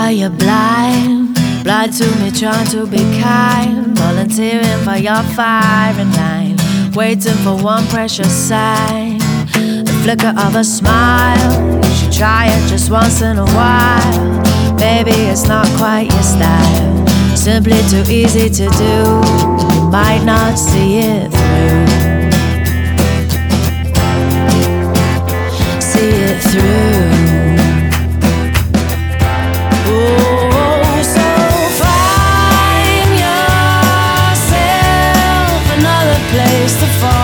Are you blind? Blind to me, trying to be kind. Volunteering for your firing line. Waiting for one precious sign. The flicker of a smile. You should try it just once in a while. Maybe it's not quite your style. Simply too easy to do. You might not see it through. See it through. To fall.